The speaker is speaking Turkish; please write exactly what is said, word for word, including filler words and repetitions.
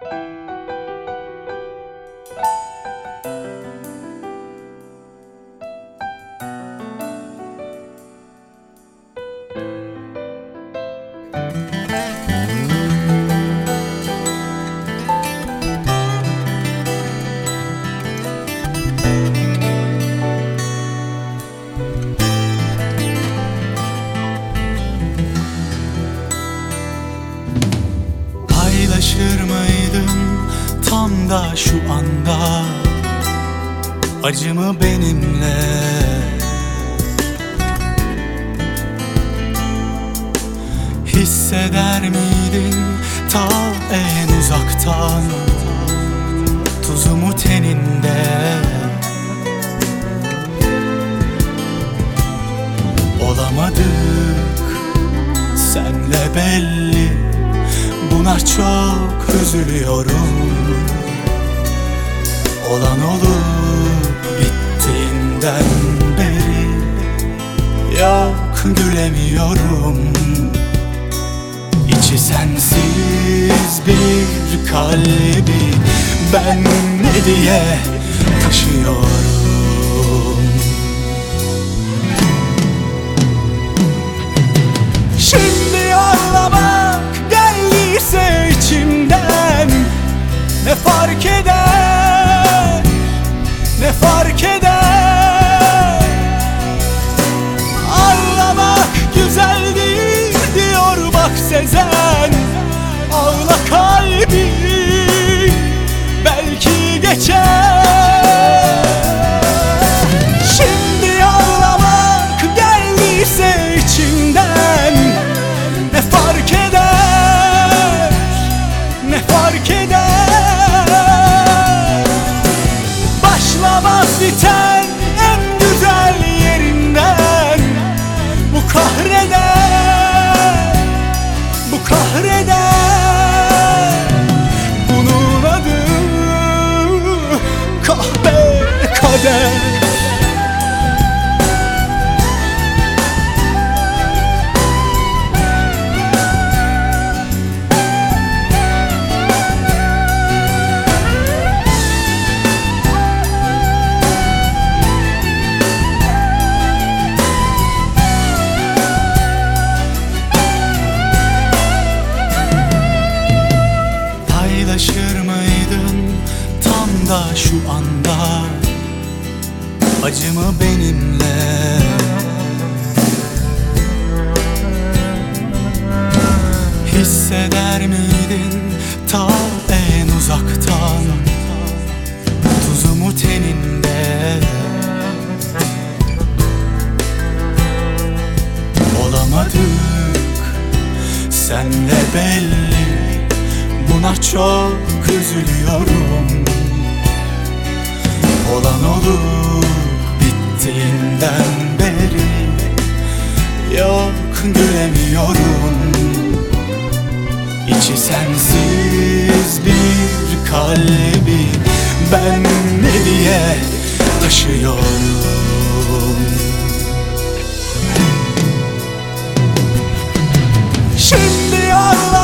Paylaşır mıydın tam da şu anda acımı benimle? Hisseder miydin ta en uzaktan tuzumu teninde? Olamadık senle belli, buna çok üzülüyorum. Olan olup bittiğinden beri yok gülemiyorum. İçi sensiz bir kalbi ben ne diye taşıyorum. Şimdi ağlamak geldiyse içimden ne fark eder, ne fark eder? Ağlamak güzel değil diyor bak Sezen. Ağla kalbim, belki geçer. Şimdi ağlamak geldiyse içimden ne fark eder, ne fark eder? Başlamaz biten en güzel yerinden bu kahreder, bu kahreder. Bunun adı kahpe kader. Paylaşır mıydın tam da şu anda acımı benimle? Hisseder miydin ta en uzaktan tuzumu teninde? Olamadık senle belli, buna çok üzülüyorum. Olan olup bittiğinden beri yok gülemiyorum. İçi sensiz bir kalbi ben ne diye taşıyorum. Şimdi Allah